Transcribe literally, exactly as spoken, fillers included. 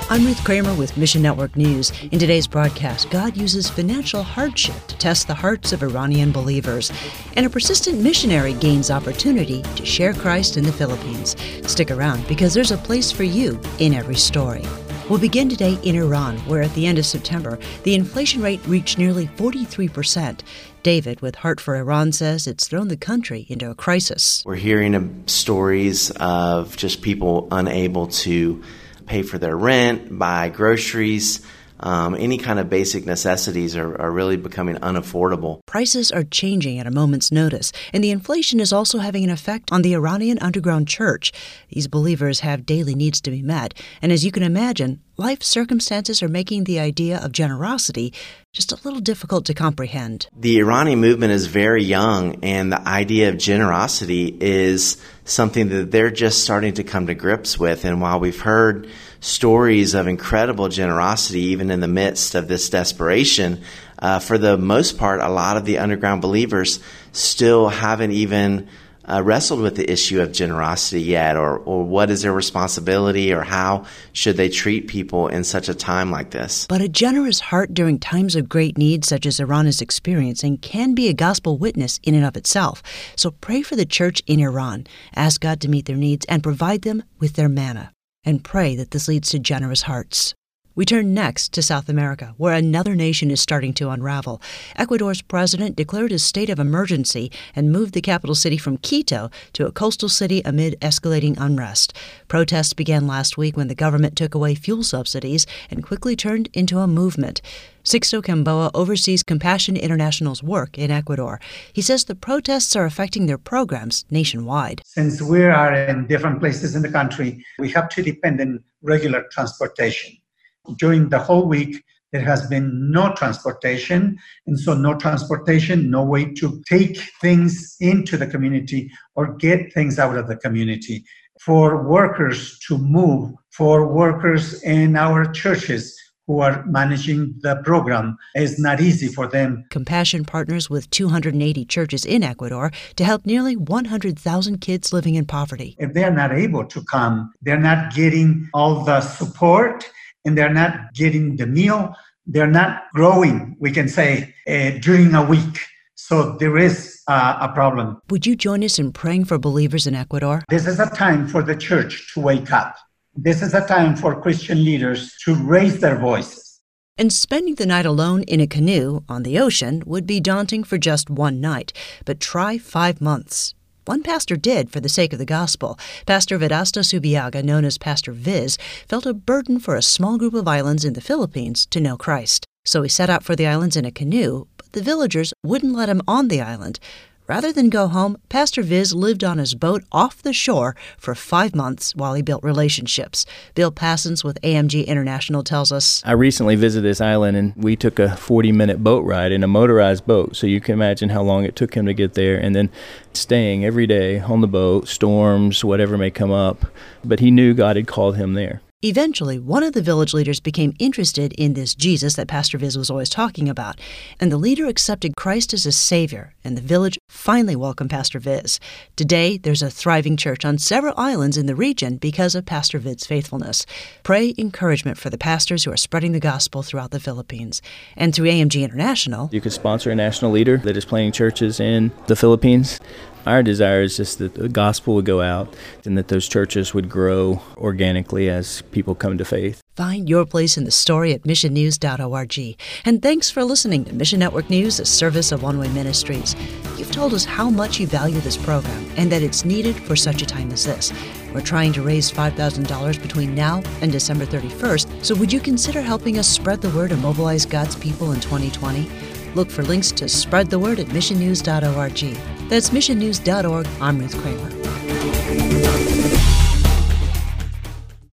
I'm Ruth Kramer with Mission Network News. In today's broadcast, God uses financial hardship to test the hearts of Iranian believers, and a persistent missionary gains opportunity to share Christ in the Philippines. Stick around, because there's a place for you in every story. We'll begin today in Iran, where at the end of September, the inflation rate reached nearly forty-three percent. David with Heart for Iran says it's thrown the country into a crisis. We're hearing of stories of just people unable to pay for their rent, buy groceries. Um, any kind of basic necessities are, are really becoming unaffordable. Prices are changing at a moment's notice, and the inflation is also having an effect on the Iranian underground church. These believers have daily needs to be met, and as you can imagine, life circumstances are making the idea of generosity just a little difficult to comprehend. The Iranian movement is very young, and the idea of generosity is something that they're just starting to come to grips with. And while we've heard stories of incredible generosity, even in the midst of this desperation, uh, for the most part, a lot of the underground believers still haven't even uh, wrestled with the issue of generosity yet, or, or what is their responsibility, or how should they treat people in such a time like this. But a generous heart during times of great need, such as Iran is experiencing, can be a gospel witness in and of itself. So pray for the church in Iran. Ask God to meet their needs and provide them with their manna. And pray that this leads to generous hearts. We turn next to South America, where another nation is starting to unravel. Ecuador's president declared a state of emergency and moved the capital city from Quito to a coastal city amid escalating unrest. Protests began last week when the government took away fuel subsidies and quickly turned into a movement. Sixto Camboa oversees Compassion International's work in Ecuador. He says the protests are affecting their programs nationwide. Since we are in different places in the country, we have to depend on regular transportation. During the whole week, there has been no transportation, and so no transportation, no way to take things into the community or get things out of the community. For workers to move, for workers in our churches who are managing the program, is not easy for them. Compassion partners with two hundred eighty churches in Ecuador to help nearly one hundred thousand kids living in poverty. If they're not able to come, they're not getting all the support, and they're not getting the meal, they're not growing, we can say, uh, during a week. So there is uh, a problem. Would you join us in praying for believers in Ecuador? This is a time for the church to wake up. This is a time for Christian leaders to raise their voices. And spending the night alone in a canoe on the ocean would be daunting for just one night, but try five months. One pastor did for the sake of the gospel. Pastor Vedasto Subiaga, known as Pastor Viz, felt a burden for a small group of islands in the Philippines to know Christ. So he set out for the islands in a canoe, but the villagers wouldn't let him on the island. Rather than go home, Pastor Viz lived on his boat off the shore for five months while he built relationships. Bill Passons with A M G International tells us, I recently visited this island, and we took a forty-minute boat ride in a motorized boat. So you can imagine how long it took him to get there, and then staying every day on the boat, storms, whatever may come up. But he knew God had called him there. Eventually, one of the village leaders became interested in this Jesus that Pastor Viz was always talking about, and the leader accepted Christ as a Savior, and the village finally welcomed Pastor Viz. Today, there's a thriving church on several islands in the region because of Pastor Viz's faithfulness. Pray encouragement for the pastors who are spreading the gospel throughout the Philippines. And through A M G International, you could sponsor a national leader that is planting churches in the Philippines. Our desire is just that the gospel would go out and that those churches would grow organically as people come to faith. Find your place in the story at mission news dot org. And thanks for listening to Mission Network News, a service of One Way Ministries. You've told us how much you value this program and that it's needed for such a time as this. We're trying to raise five thousand dollars between now and December thirty-first, so would you consider helping us spread the word and mobilize God's people in twenty twenty? Look for links to spread the word at mission news dot org. That's mission news dot org. I'm Ruth Kramer.